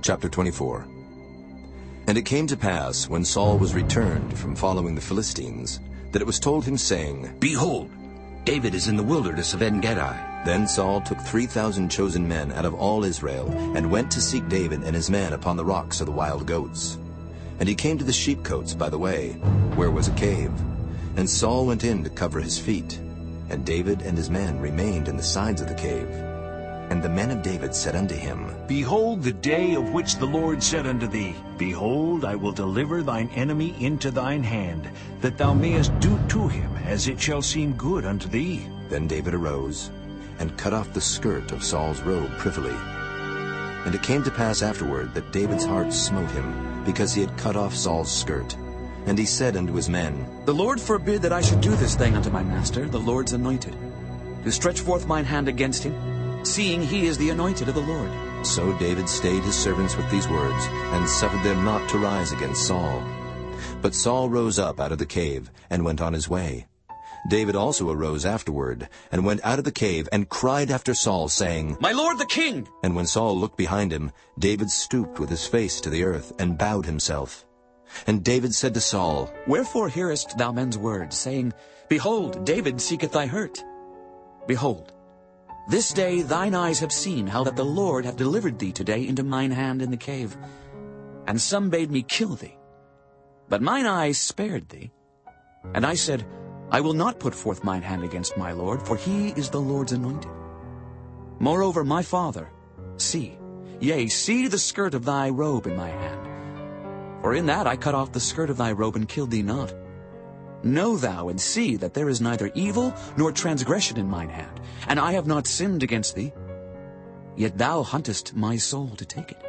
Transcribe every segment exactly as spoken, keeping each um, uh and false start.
Chapter twenty-four. And it came to pass, when Saul was returned from following the Philistines, that it was told him, saying, Behold, David is in the wilderness of En-Gedi. Then Saul took three thousand chosen men out of all Israel, and went to seek David and his men upon the rocks of the wild goats. And he came to the sheepcotes by the way, where was a cave. And Saul went in to cover his feet, and David and his men remained in the sides of the cave. And the men of David said unto him, Behold the day of which the Lord said unto thee, Behold, I will deliver thine enemy into thine hand, that thou mayest do to him as it shall seem good unto thee. Then David arose, and cut off the skirt of Saul's robe privily. And it came to pass afterward that David's heart smote him, because he had cut off Saul's skirt. And he said unto his men, The Lord forbid that I should do this thing unto my master, the Lord's anointed, to stretch forth mine hand against him, seeing he is the anointed of the Lord. So David stayed his servants with these words, and suffered them not to rise against Saul. But Saul rose up out of the cave, and went on his way. David also arose afterward, and went out of the cave, and cried after Saul, saying, My lord the king! And when Saul looked behind him, David stooped with his face to the earth, and bowed himself. And David said to Saul, Wherefore hearest thou men's words, saying, Behold, David seeketh thy hurt? Behold, this day thine eyes have seen how that the Lord hath delivered thee today into mine hand in the cave. And some bade me kill thee. But mine eyes spared thee. And I said, I will not put forth mine hand against my Lord, for he is the Lord's anointed. Moreover, my father, see, yea, see the skirt of thy robe in my hand. For in that I cut off the skirt of thy robe and killed thee not. Know thou and see that there is neither evil nor transgression in mine hand, and I have not sinned against thee. Yet thou huntest my soul to take it.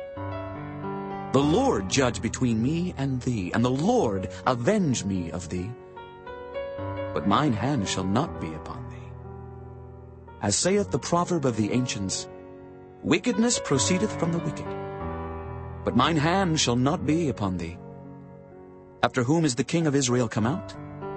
The Lord judge between me and thee, and the Lord avenge me of thee. But mine hand shall not be upon thee. As saith the proverb of the ancients, Wickedness proceedeth from the wicked, but mine hand shall not be upon thee. After whom is the king of Israel come out?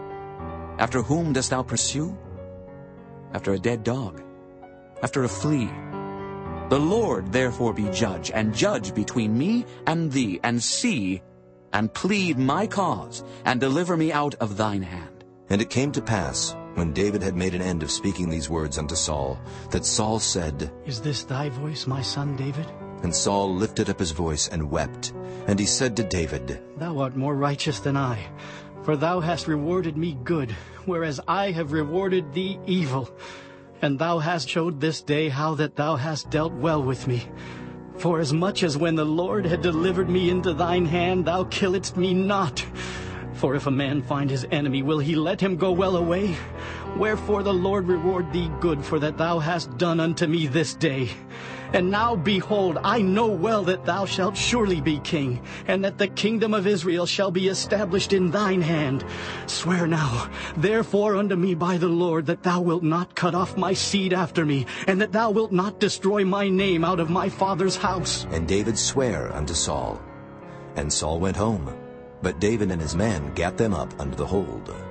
After whom dost thou pursue? After a dead dog, after a flea. The Lord therefore be judge, and judge between me and thee, and see, and plead my cause, and deliver me out of thine hand. And it came to pass, when David had made an end of speaking these words unto Saul, that Saul said, Is this thy voice, my son David? And Saul lifted up his voice and wept. And he said to David, Thou art more righteous than I, for thou hast rewarded me good, whereas I have rewarded thee evil. And thou hast showed this day how that thou hast dealt well with me. For as much as when the Lord had delivered me into thine hand, thou killedst me not. For if a man find his enemy, will he let him go well away? Wherefore the Lord reward thee good for that thou hast done unto me this day. And now, behold, I know well that thou shalt surely be king, and that the kingdom of Israel shall be established in thine hand. Swear now, therefore, unto me by the Lord, that thou wilt not cut off my seed after me, and that thou wilt not destroy my name out of my father's house. And David sware unto Saul. And Saul went home, but David and his men gat them up under the hold.